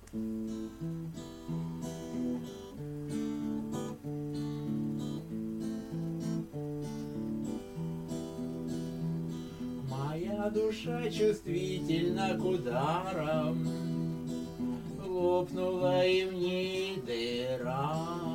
Моя душа чувствительна к ударам, лопнула и в ней дыра.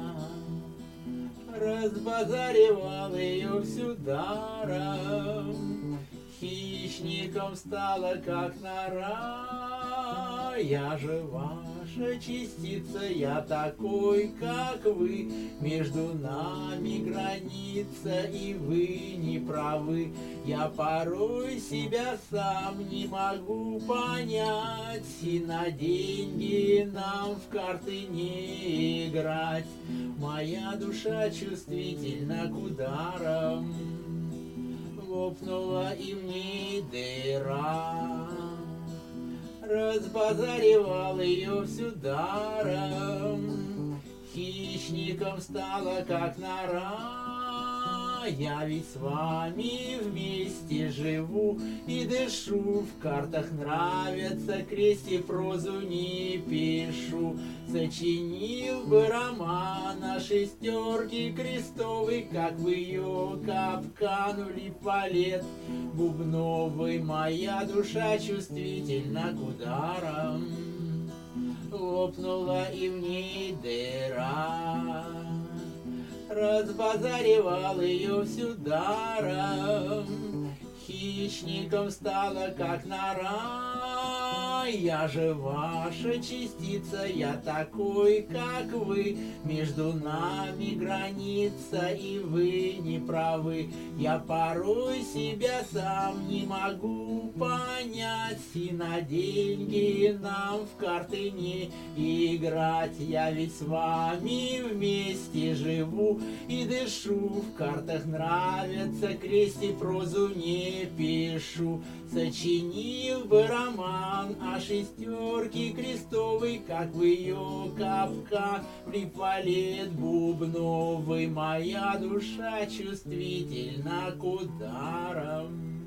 Разбазаривал ее всю даром, хищником стала, как нора. Я же ваша частица, я такой, как вы. Между нами граница, и вы не правы. Я порой себя сам не могу понять, и на деньги нам в карты не играть. Моя душа чувствительна к ударам, лопнула и в ней дыра. Разбазаривал ее всю даром, хищником стала, как нора. Я ведь с вами вместе живу и дышу, в картах нравятся крести, прозу не пишу. Сочинил бы роман о шестерке крестовой, как в ее капкан влип валет бубновый. Моя душа чувствительна к ударам, лопнула и в ней дыра. Разбазаривал ее всю даром, хищником стала, как нора. Я же ваша частица, я такой, как вы. Между нами граница, и вы не правы. Я порой себя сам не могу понять, и на деньги нам в карты не играть. Я ведь с вами вместе живу и дышу, в картах нравятся крести, прозу не пишу. Сочинил бы роман о шестерке крестовой, как в ее капкан влип валет бубновый. Моя душа чувствительна к ударам.